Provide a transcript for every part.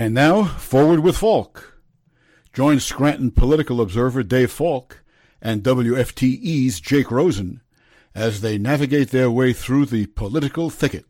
And now, Forward with Falk. Join Scranton political observer Dave Falk and WFTE's Jake Rosen as they navigate their way through the political thicket.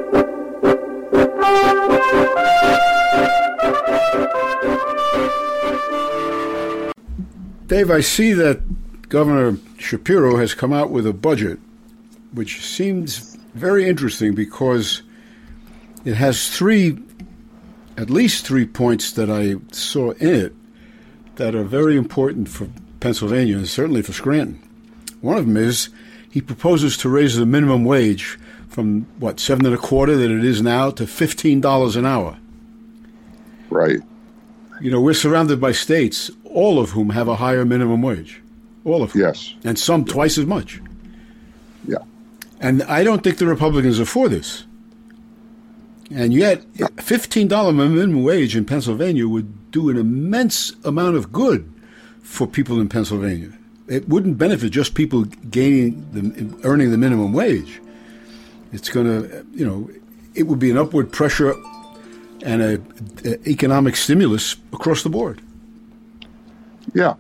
Dave, I see that Governor Shapiro has come out with a budget which seems very interesting because it has at least three points that I saw in it that are very important for Pennsylvania and certainly for Scranton. One of them is he proposes to raise the minimum wage from, $7.25 that it is now to $15 an hour. Right. You know, we're surrounded by states, all of whom have a higher minimum wage. All of them. Yes. And some twice as much. Yeah. And I don't think the Republicans are for this. And yet, $15 minimum wage in Pennsylvania would do an immense amount of good for people in Pennsylvania. It wouldn't benefit just people earning the minimum wage. It's going to, it would be an upward pressure and an economic stimulus across the board. Yeah.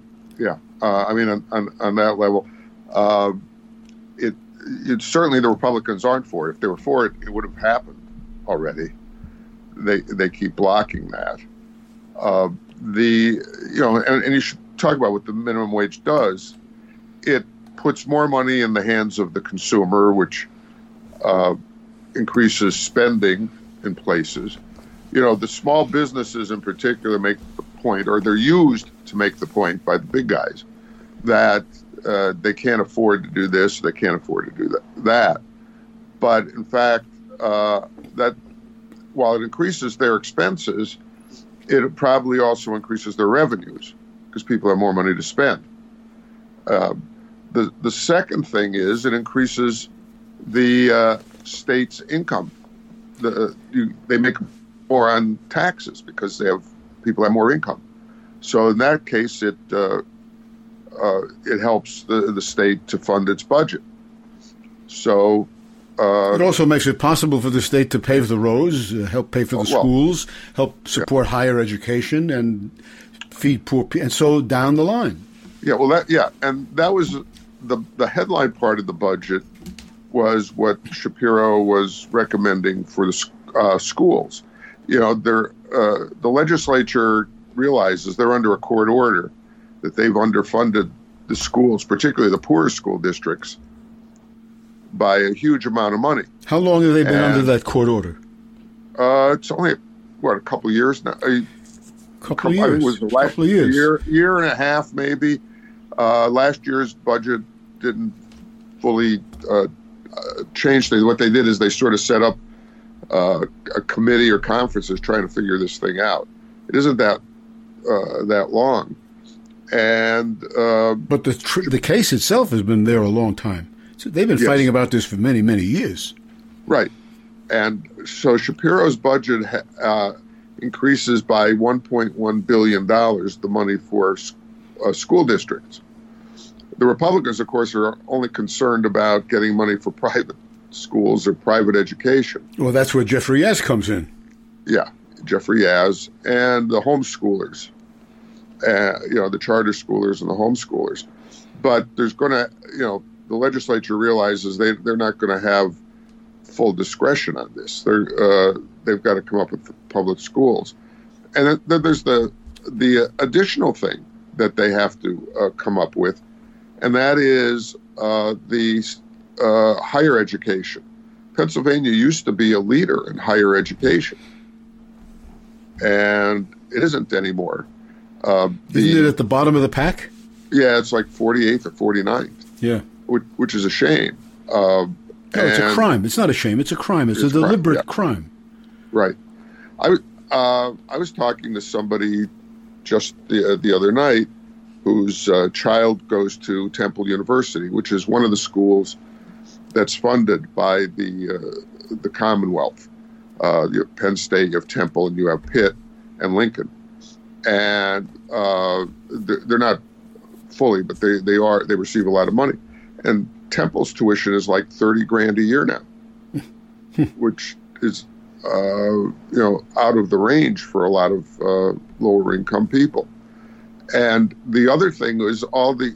On that level, it certainly the Republicans aren't for it. If they were for it, it would have happened already. They keep blocking that. And you should talk about what the minimum wage does. It puts more money in the hands of the consumer, which increases spending in places. The small businesses in particular make the point, or they're used to make the point by the big guys, that they can't afford to do this, they can't afford to do that. But in fact, that while it increases their expenses, it probably also increases their revenues because people have more money to spend. The second thing is it increases the state's income. They make more on taxes because people have more income. So in that case, it helps the state to fund its budget. So it also makes it possible for the state to pave the roads, help pay for the schools, help support higher education, and feed poor people, and so down the line. And that was the headline part of the budget was what Shapiro was recommending for the schools. The legislature realizes they're under a court order that they've underfunded the schools, particularly the poorest school districts, by a huge amount of money. How long have they been under that court order? It's only, a couple of years now. I think it was the last year and a half, maybe. Last year's budget didn't fully change things. What they did is they sort of set up a committee or conferences trying to figure this thing out. It isn't that long, and but the case itself has been there a long time. So they've been fighting about this for many, many years. Right, and so Shapiro's budget increases by $1.1 billion the money for school districts. The Republicans, of course, are only concerned about getting money for private schools or private education. Well, that's where Jeffrey Yazz comes in. Yeah, Jeffrey Yazz and the homeschoolers, the charter schoolers and the homeschoolers. But there's going to, the legislature realizes they're not going to have full discretion on this. They've got to come up with public schools. And then there's the additional thing that they have to come up with, and that is the higher education. Pennsylvania used to be a leader in higher education, and it isn't anymore. Isn't it at the bottom of the pack? Yeah, it's like 48th or 49th. Yeah. Which is a shame. No, it's a crime. It's not a shame. It's a crime. It's a deliberate crime. Right. I was talking to somebody just the other night whose child goes to Temple University, which is one of the schools that's funded by the Commonwealth. You have Penn State, you have Temple, and you have Pitt and Lincoln. And they're not fully, but they receive a lot of money. And Temple's tuition is like $30,000 a year now, which is out of the range for a lot of lower income people. And the other thing was all the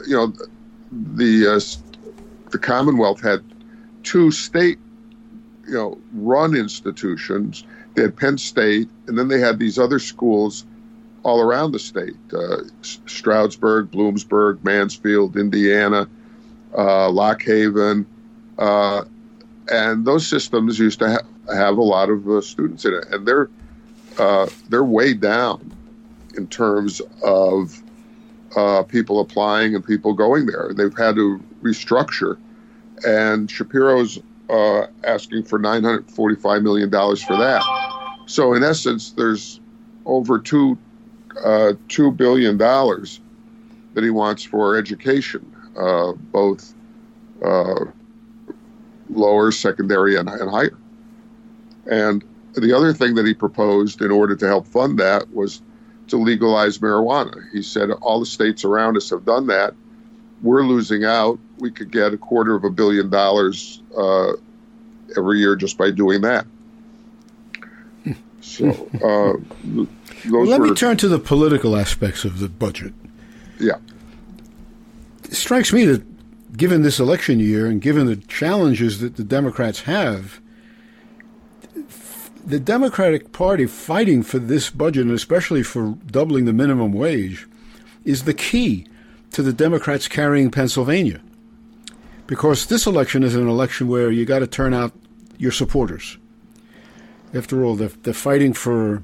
Commonwealth had two state, run institutions. They had Penn State, and then they had these other schools all around the state: Stroudsburg, Bloomsburg, Mansfield, Indiana, Lock Haven, and those systems used to have a lot of students in it, and they're way down in terms of people applying and people going there. They've had to restructure, and Shapiro's asking for $945 million for that. So in essence, there's over $2 billion that he wants for education, both lower, secondary, and higher. And the other thing that he proposed in order to help fund that was to legalize marijuana. He said all the states around us have done that. We're losing out. We could get $250 million every year just by doing that. So let me turn to the political aspects of the budget. Yeah. It strikes me that given this election year and given the challenges that the Democrats have, the Democratic Party fighting for this budget, and especially for doubling the minimum wage, is the key to the Democrats carrying Pennsylvania. Because this election is an election where you got to turn out your supporters. After all, they're fighting for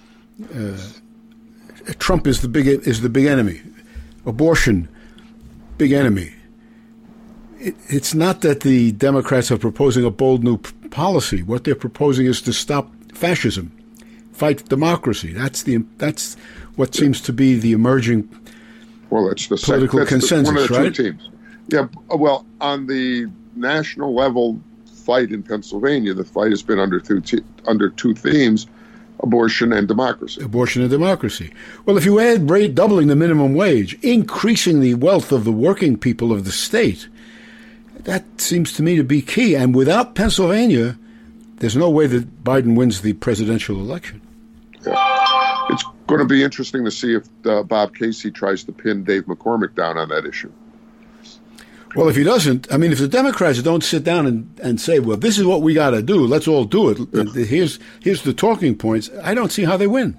Trump is the big enemy. Abortion, big enemy. It's not that the Democrats are proposing a bold new policy. What they're proposing is to stop fascism, fight democracy. That's what seems to be the emerging that's the political consensus, one of the right? two teams. Yeah, well, on the national level fight in Pennsylvania, the fight has been under two themes: abortion and democracy. Abortion and democracy. Well, if you add doubling the minimum wage, increasing the wealth of the working people of the state, that seems to me to be key. And without Pennsylvania, there's no way that Biden wins the presidential election. Yeah. It's going to be interesting to see if Bob Casey tries to pin Dave McCormick down on that issue. Well, if he doesn't, if the Democrats don't sit down and say, well, this is what we got to do, let's all do it, yeah. Here's the talking points, I don't see how they win.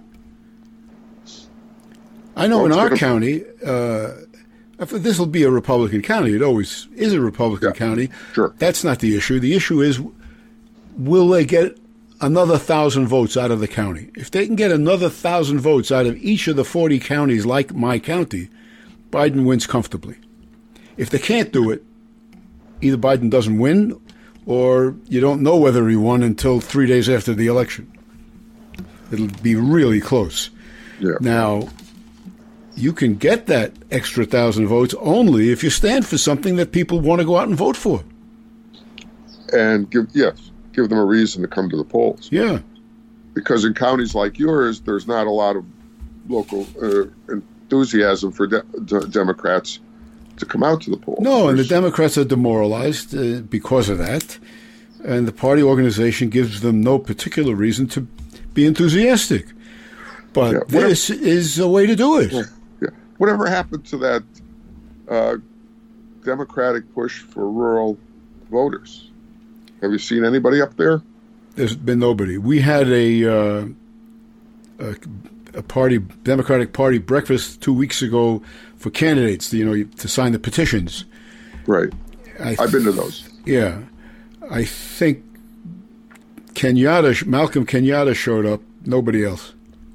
I know in our county, this will be a Republican county. It always is a Republican county. Sure. That's not the issue. The issue is, will they get another 1,000 votes out of the county? If they can get another 1,000 votes out of each of the 40 counties like my county, Biden wins comfortably. If they can't do it, either Biden doesn't win or you don't know whether he won until 3 days after the election. It'll be really close. Yeah. Now, you can get that extra 1,000 votes only if you stand for something that people want to go out and vote for. And give them a reason to come to the polls. Yeah. Because in counties like yours, there's not a lot of local enthusiasm for Democrats to come out to the polls. No, and the Democrats are demoralized because of that. And the party organization gives them no particular reason to be enthusiastic. But this is a way to do it. Yeah. Whatever happened to that Democratic push for rural voters? Have you seen anybody up there? There's been nobody. We had a Democratic Party breakfast 2 weeks ago for candidates, to sign the petitions. Right. I've been to those. Yeah. I think Malcolm Kenyatta showed up, nobody else.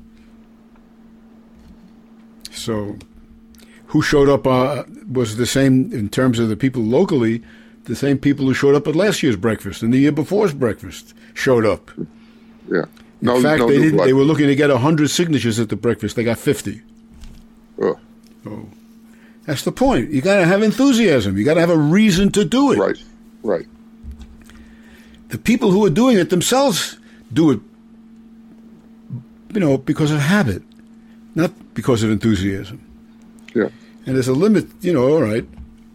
So who showed up was the same in terms of the people locally, the same people who showed up at last year's breakfast and the year before's breakfast showed up. Yeah. In fact, they were looking to get 100 signatures at the breakfast. They got 50. Oh. That's the point. You got to have enthusiasm. You got to have a reason to do it. Right. The people who are doing it themselves do it, because of habit, not because of enthusiasm. Yeah. And there's a limit, all right.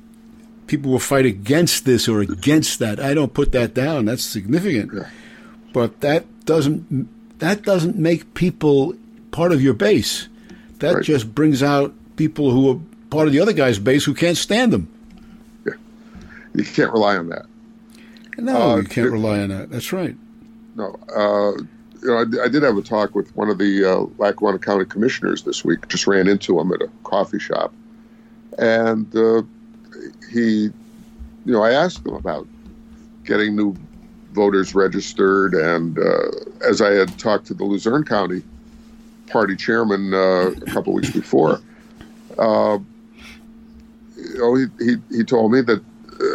People will fight against this or against that. I don't put that down. That's significant. Yeah. but that doesn't make people part of your base. That just brings out people who are part of the other guy's base who can't stand them. Yeah, you can't rely on that. No, you can't rely on that. That's right. No, I did have a talk with one of the Lackawanna County commissioners this week. Just ran into him at a coffee shop, and he, I asked him about getting new voters registered, and as I had talked to the Luzerne County party chairman a couple weeks before, he told me that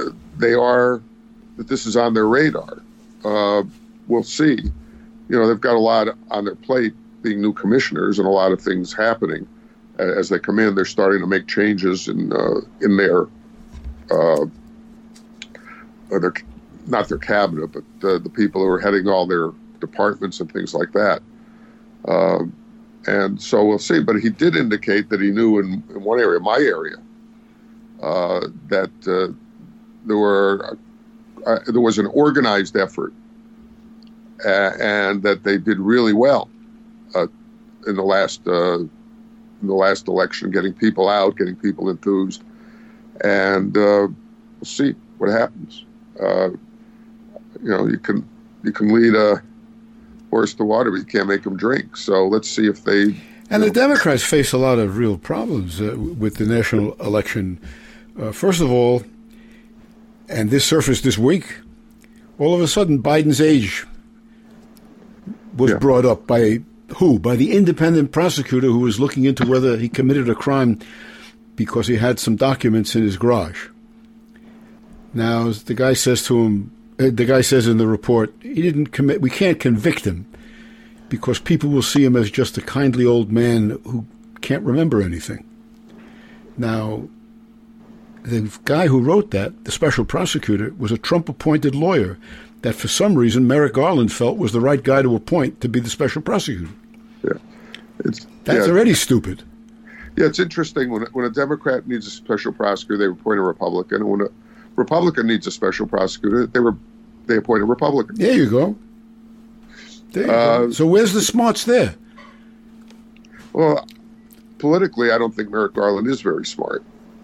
that this is on their radar. We'll see. They've got a lot on their plate, being new commissioners, and a lot of things happening as they come in. They're starting to make changes in their not their cabinet, but the people who are heading all their departments and things like that. And so we'll see. But he did indicate that he knew in one area, my area, that there was an organized effort, and that they did really well in the last election, getting people out, getting people enthused, and we'll see what happens. You can lead a horse to water, but you can't make them drink. So let's see if they. And the Democrats face a lot of real problems with the national election. First of all, and this surfaced this week, all of a sudden Biden's age was brought up by who? By the independent prosecutor who was looking into whether he committed a crime because he had some documents in his garage. Now, the guy says to him, the guy says in the report, he didn't commit. We can't convict him because people will see him as just a kindly old man who can't remember anything. Now, the guy who wrote that, the special prosecutor, was a Trump-appointed lawyer that for some reason Merrick Garland felt was the right guy to appoint to be the special prosecutor. Yeah, that's already stupid. Yeah, it's interesting. When a Democrat needs a special prosecutor, they appoint a Republican. And when a Republican needs a special prosecutor, they appoint a Republican. There you go. There you go. So where's the smarts there? Well, politically, I don't think Merrick Garland is very smart.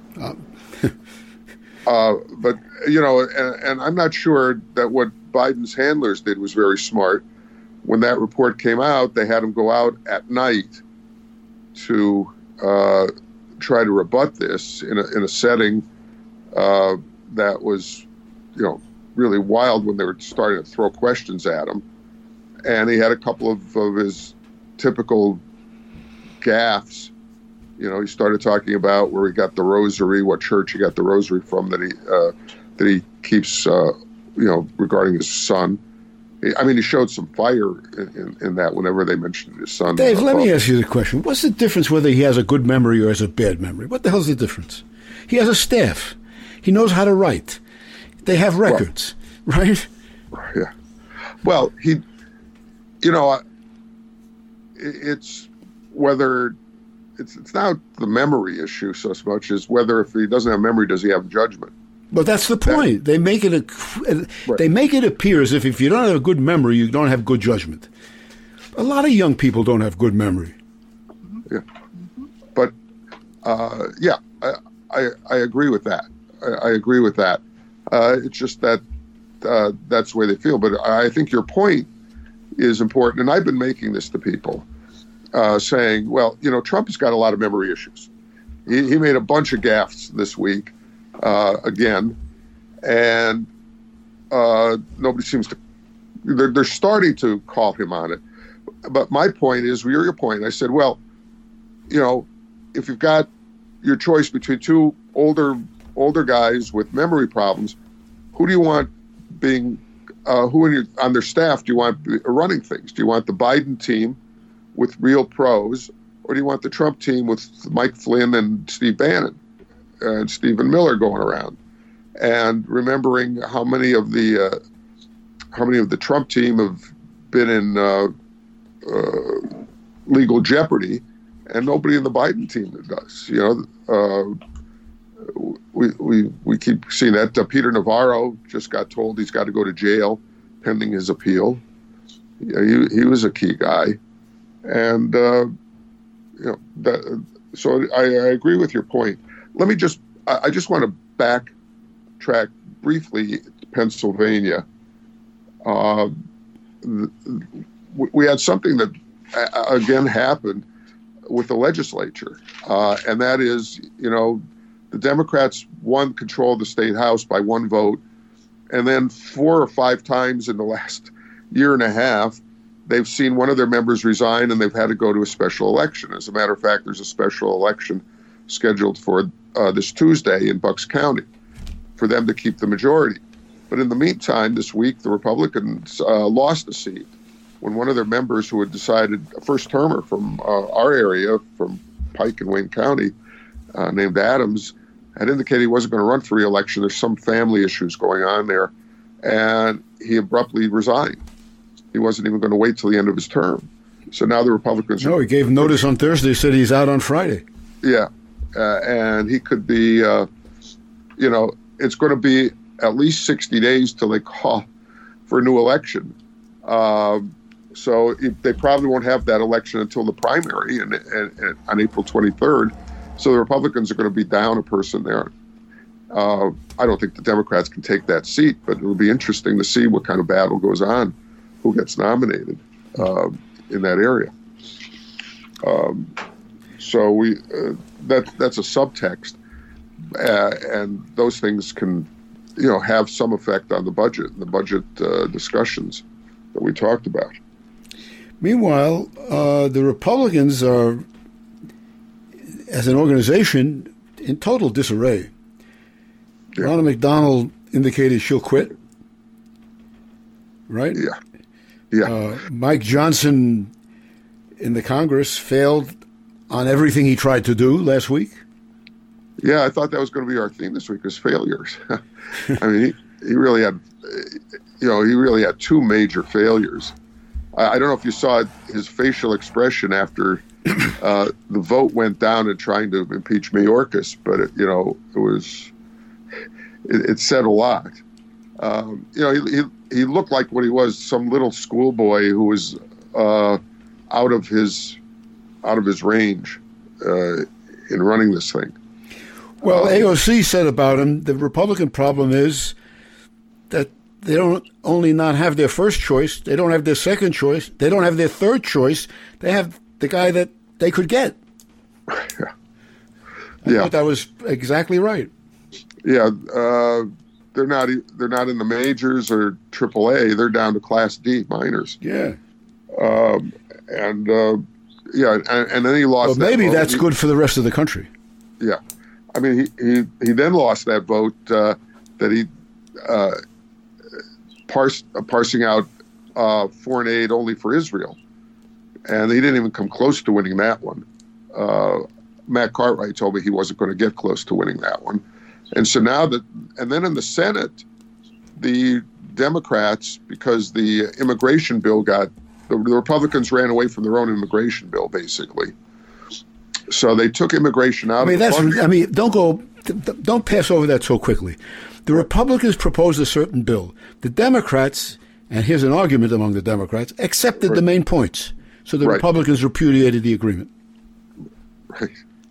But, and I'm not sure that what Biden's handlers did was very smart. When that report came out, they had him go out at night to try to rebut this in a setting that was, really wild when they were starting to throw questions at him. And he had a couple of his typical gaffes. He started talking about where he got the rosary, what church he got the rosary from that he keeps, regarding his son. He showed some fire in that whenever they mentioned his son. Dave, let me ask you the question. What's the difference whether he has a good memory or has a bad memory? What the hell's the difference? He has a staff. He knows how to write. They have records, right? Yeah. Well, it's whether it's not the memory issue so much as whether if he doesn't have memory, does he have judgment? But that's the point. They make it appear as if you don't have a good memory, you don't have good judgment. A lot of young people don't have good memory. Yeah, but I agree with that. I agree with that. It's just that that's the way they feel. But I think your point is important, and I've been making this to people, saying, well, Trump has got a lot of memory issues. He made a bunch of gaffes this week. Again, and nobody seems to. They're starting to call him on it. But my point is, your point. I said, well, if you've got your choice between two older guys with memory problems, who do you want being? On their staff do you want running things? Do you want the Biden team with real pros, or do you want the Trump team with Mike Flynn and Steve Bannon? And Stephen Miller going around, and remembering how many of the Trump team have been in legal jeopardy, and nobody in the Biden team does. We keep seeing that. Peter Navarro just got told he's got to go to jail pending his appeal. He was a key guy, and so I agree with your point. Let me I just want to backtrack briefly to Pennsylvania. We had something that again happened with the legislature, and that is, the Democrats won control of the state house by one vote, and then 4 or 5 times in the last year and a half, they've seen one of their members resign, and they've had to go to a special election. As a matter of fact, there's a special election scheduled for this Tuesday in Bucks County for them to keep the majority. But in the meantime, this week, the Republicans lost a seat when one of their members, who had decided, a first-termer from our area, from Pike and Wayne County, named Adams, had indicated he wasn't going to run for re-election. There's some family issues going on there, and he abruptly resigned. He wasn't even going to wait till the end of his term. So now the Republicans... No, he gave notice on Thursday, said he's out on Friday. Yeah, and he could be, it's going to be at least 60 days till they call for a new election. So they probably won't have that election until the primary and on April 23rd. So the Republicans are going to be down a person there. I don't think the Democrats can take that seat, but it'll be interesting to see what kind of battle goes on, who gets nominated in that area. So that's a subtext, and those things can, have some effect on the budget and the budget discussions that we talked about. Meanwhile, the Republicans are, as an organization, in total disarray. Yeah. Ronna McDonald indicated she'll quit, right? Yeah. Mike Johnson in the Congress failed on everything he tried to do last week. Yeah, I thought that was going to be our theme this week, is failures. I mean, he really had, he really had 2 major failures. I don't know if you saw his facial expression after the vote went down in trying to impeach Mayorkas, but it said a lot. He looked like what he was, some little schoolboy who was out of his range in running this thing. Well, AOC said about him, the Republican problem is that they don't only not have their first choice, they don't have their second choice, they don't have their third choice. They have the guy that they could get. Yeah. I thought that was exactly right. Yeah, they're not in the majors or AAA. They're down to Class D minors. Yeah. And then he lost. Well, maybe that's good for the rest of the country. Yeah, I mean, he then lost that vote that he parsing out foreign aid only for Israel, and he didn't even come close to winning that one. Matt Cartwright told me he wasn't going to get close to winning that one, and so now and then in the Senate, the Democrats, because the immigration bill the Republicans ran away from their own immigration bill, basically. So they took immigration out. Don't pass over that so quickly. The Republicans proposed a certain bill. The Democrats, and here's an argument among the Democrats, accepted the main points. So the Republicans repudiated the agreement. Right.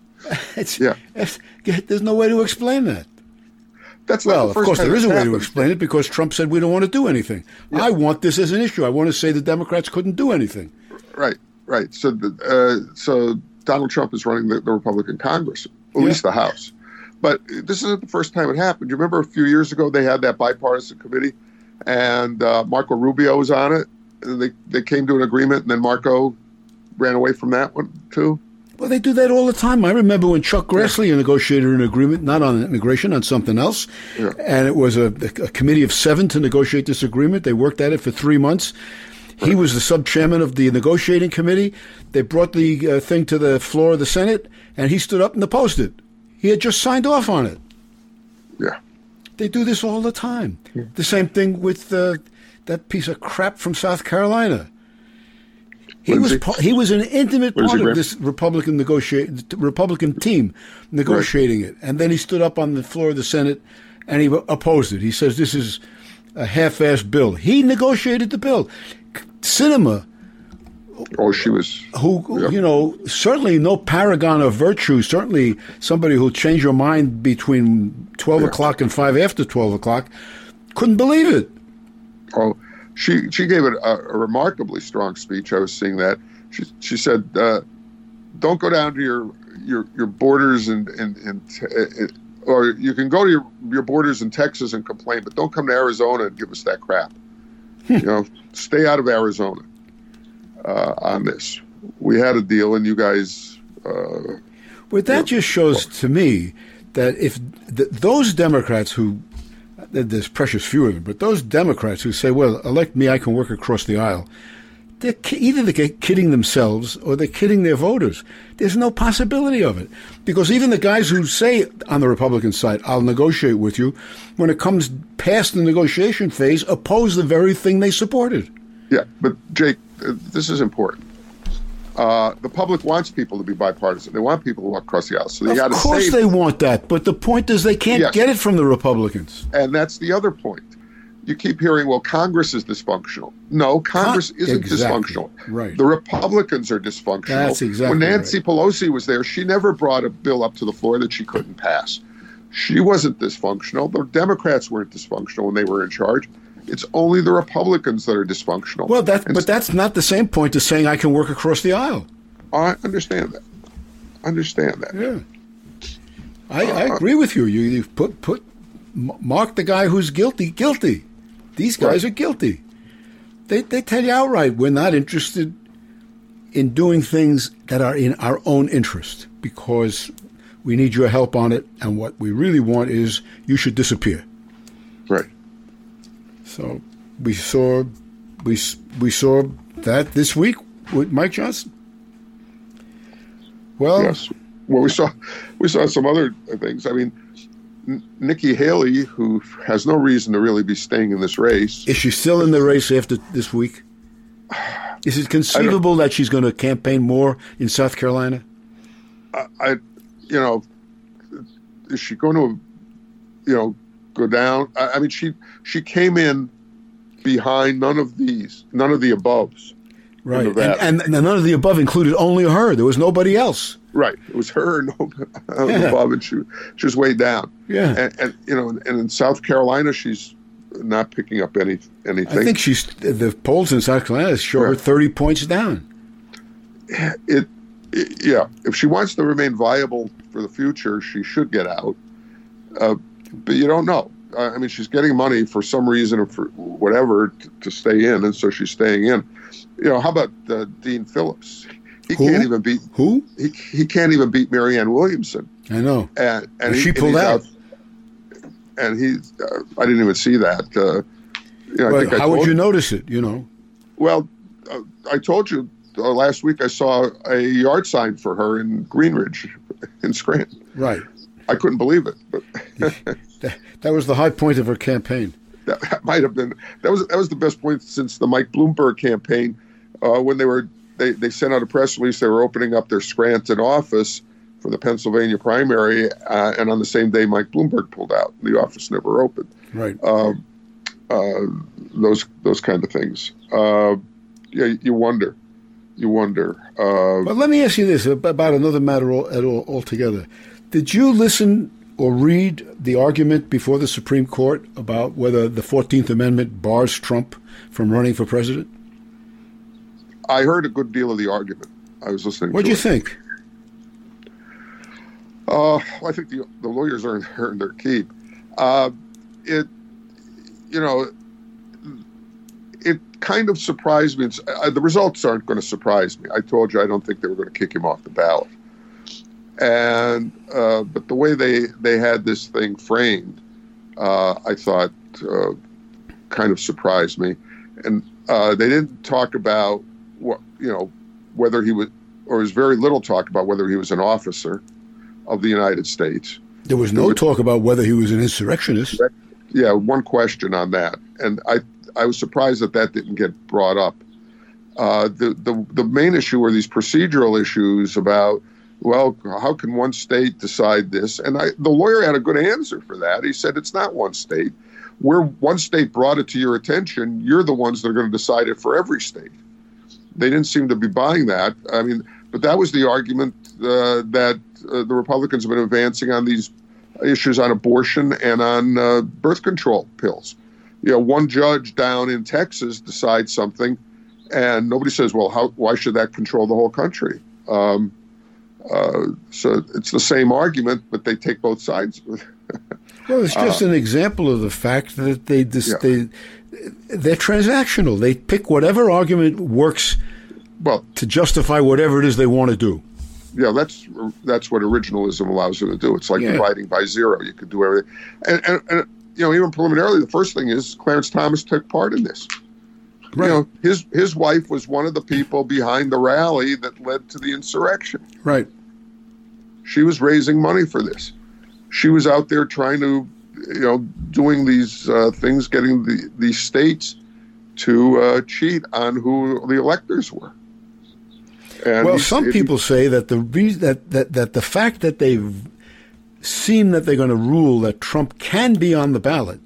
There's no way to explain that. Of course, there is a way to explain it, because Trump said we don't want to do anything. Yeah. I want this as an issue. I want to say the Democrats couldn't do anything. Right. So Donald Trump is running the Republican Congress, at least the House. But this isn't the first time it happened. You remember a few years ago they had that bipartisan committee, and Marco Rubio was on it. And they came to an agreement, and then Marco ran away from that one too. Well, they do that all the time. I remember when Chuck Grassley negotiated an agreement, not on immigration, on something else. Yeah. And it was a committee of 7 to negotiate this agreement. They worked at it for 3 months. He was the sub-chairman of the negotiating committee. They brought the thing to the floor of the Senate, and he stood up and opposed it. He had just signed off on it. Yeah. They do this all the time. Yeah. The same thing with that piece of crap from South Carolina. He was an intimate part of this Republican team negotiating it. And then he stood up on the floor of the Senate and he opposed it. He says this is a half-assed bill. He negotiated the bill. Sinema, Oh, she was. who, Yeah. certainly no paragon of virtue, certainly somebody who'll change your mind between 12 o'clock and 5 after 12 o'clock, couldn't believe it. Oh, she gave it a remarkably strong speech. I was seeing that. She said, "Don't go down to your borders or you can go to your borders in Texas and complain, but don't come to Arizona and give us that crap. Stay out of Arizona on this. We had a deal, and you guys." Well, that just shows to me that if those Democrats who, there's precious few of them, but those Democrats who say, well, elect me, I can work across the aisle, either they're kidding themselves or they're kidding their voters. There's no possibility of it. Because even the guys who say on the Republican side, I'll negotiate with you, when it comes past the negotiation phase, oppose the very thing they supported. Yeah, but Jake, this is important. The public wants people to be bipartisan. They want people to walk across the aisle. So Of course they want that, but the point is they can't get it from the Republicans. And that's the other point. You keep hearing, well, Congress is dysfunctional. No, Congress isn't dysfunctional. Right. The Republicans are dysfunctional. That's exactly When Nancy Pelosi was there, she never brought a bill up to the floor that she couldn't pass. She wasn't dysfunctional. The Democrats weren't dysfunctional when they were in charge. It's only the Republicans that are dysfunctional. Well, but that's not the same point as saying I can work across the aisle. I understand that. Yeah, I agree with you. You mark the guy who's guilty. These guys are guilty. They tell you outright, we're not interested in doing things that are in our own interest because we need your help on it, and what we really want is you should disappear. Right. So we saw that this week with Mike Johnson. Well, yes. Well, we saw some other things. I mean, Nikki Haley, who has no reason to really be staying in this race, is she still in the race after this week? Is it conceivable that she's going to campaign more in South Carolina? Is she going to, go down? I mean, she came in behind none of the aboves. Right, and none of the above included only her. There was nobody else. Right, it was her and above, and she was way down. Yeah, and in South Carolina, she's not picking up anything. I think the polls in South Carolina show her 30 points down. If she wants to remain viable for the future, she should get out. But you don't know. I mean, she's getting money for some reason or for whatever to stay in, and so she's staying in. How about Dean Phillips? He can't even beat who? He can't even beat Marianne Williamson. I know. And she pulled out. And I didn't even see that. How would you notice it? Well, I told you last week I saw a yard sign for her in Greenridge, in Scranton. Right. I couldn't believe it. But that was the high point of her campaign. That might have been. That was the best point since the Mike Bloomberg campaign, when they sent out a press release. They were opening up their Scranton office for the Pennsylvania primary, and on the same day, Mike Bloomberg pulled out. The office never opened. Right. Those kind of things. You wonder. But let me ask you this about another matter altogether. Did you listen or read the argument before the Supreme Court about whether the 14th Amendment bars Trump from running for president? I heard a good deal of the argument. I was listening. What do you think? I think the lawyers earned their keep. It kind of surprised me. The results aren't going to surprise me. I told you I don't think they were going to kick him off the ballot. And but the way they had this thing framed, I thought kind of surprised me. And they didn't talk about whether he was, or was very little talk about whether he was an officer of the United States. There was no talk about whether he was an insurrectionist. Yeah, one question on that, and I was surprised that didn't get brought up. The main issue were these procedural issues about, well, how can one state decide this? And the lawyer had a good answer for that. He said it's not one state. where one state brought it to your attention, you're the ones that are going to decide it for every state. They didn't seem to be buying that. I mean, but that was the argument that the Republicans have been advancing on these issues on abortion and on birth control pills. One judge down in Texas decides something, and nobody says, well, why should that control the whole country? So it's the same argument, but they take both sides. Well, it's just an example of the fact that they're transactional. They pick whatever argument works to justify whatever it is they want to do. Yeah, that's what originalism allows you to do. It's like dividing by zero. You could do everything. And even preliminarily, the first thing is Clarence Thomas took part in this. Right. His wife was one of the people behind the rally that led to the insurrection. Right. She was raising money for this. She was out there trying to, doing these things, getting these states to cheat on who the electors were. And some people say that the that the fact that they seem that they're going to rule that Trump can be on the ballot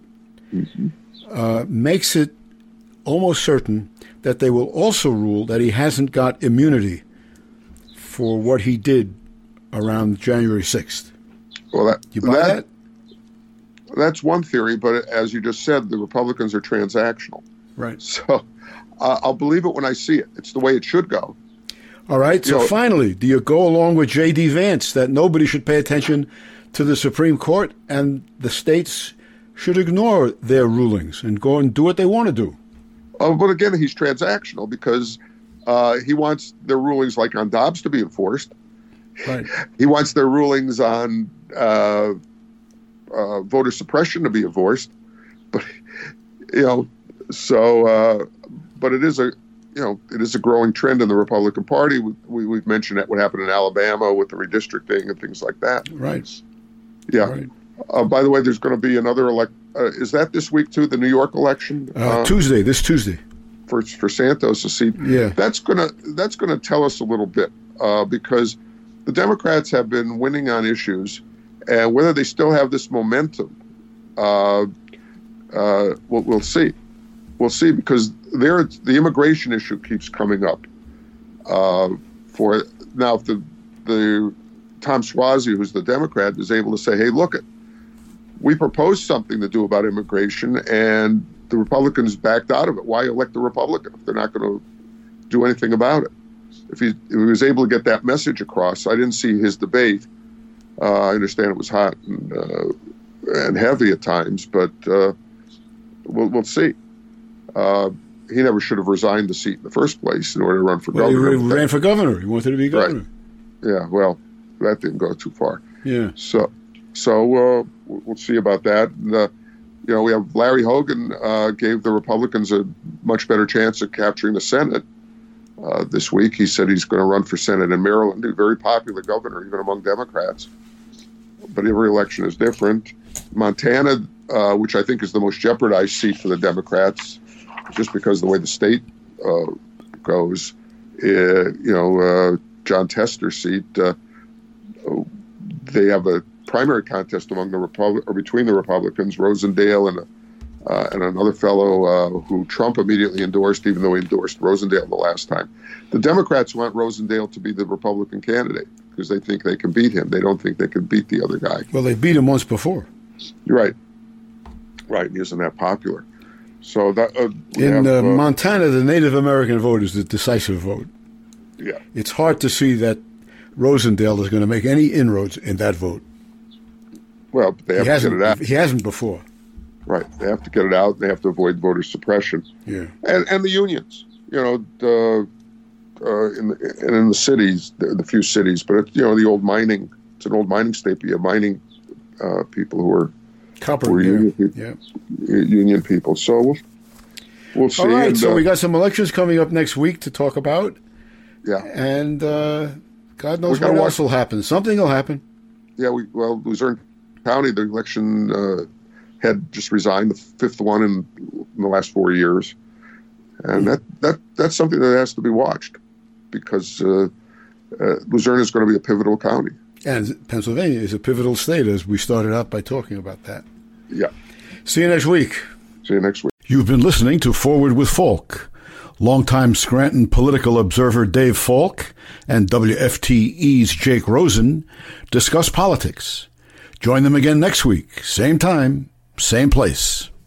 makes it almost certain that they will also rule that he hasn't got immunity for what he did around January 6th. Well, you buy that? That's one theory, but as you just said, the Republicans are transactional. Right. So I'll believe it when I see it. It's the way it should go. All right. So finally, do you go along with J.D. Vance that nobody should pay attention to the Supreme Court and the states should ignore their rulings and go and do what they want to do? But again, he's transactional because he wants their rulings like on Dobbs to be enforced. Right. He wants their rulings on voter suppression to be enforced. But, but it is a growing trend in the Republican Party. We've mentioned what happened in Alabama with the redistricting and things like that. Right. Yeah. Right. By the way, there's going to be another is that this week too? The New York election? This Tuesday. For Santos' seat. Yeah. That's gonna tell us a little bit because the Democrats have been winning on issues, and whether they still have this momentum, we'll see. We'll see because the immigration issue keeps coming up. For now, if the Tom Suozzi, who's the Democrat, is able to say, "Hey, look we proposed something to do about immigration, and the Republicans backed out of it. Why elect a Republican if they're not going to do anything about it?" If he was able to get that message across, I didn't see his debate. I understand it was hot and heavy at times, but we'll see. He never should have resigned the seat in the first place in order to run for governor. He ran for governor. He wanted to be governor. Right. Yeah, well, that didn't go too far. Yeah. So we'll see about that. And, we have Larry Hogan gave the Republicans a much better chance of capturing the Senate this week. He said he's going to run for Senate in Maryland. He's a very popular governor, even among Democrats. But every election is different. Montana, which I think is the most jeopardized seat for the Democrats, just because of the way the state goes, John Tester's seat, they have a primary contest among between the Republicans, Rosendale and another fellow who Trump immediately endorsed, even though he endorsed Rosendale the last time. The Democrats want Rosendale to be the Republican candidate because they think they can beat him. They don't think they can beat the other guy. Well, they beat him once before. You're right. Right. He isn't that popular. So that in Montana, the Native American vote is the decisive vote. Yeah. It's hard to see that Rosendale is going to make any inroads in that vote. Well, they have to get it out. He hasn't before. Right. They have to get it out. They have to avoid voter suppression. Yeah. And the unions, in the cities, the few cities, but it's, the old mining. It's an old mining state. But you have mining people who are union people. Yeah. Union people. So we'll see. All right. So we got some elections coming up next week to talk about. Yeah. And God knows what else will happen. Something will happen. Yeah. Luzerne County, the election had just resigned, the fifth one in the last 4 years, and that's something that has to be watched because Luzerne is going to be a pivotal county, and Pennsylvania is a pivotal state, as we started out by talking about that. Yeah. See you next week. See you next week. You've been listening to Forward with Falk. Longtime Scranton political observer Dave Falk and WFTE's Jake Rosen discuss politics. Join them again next week, same time, same place.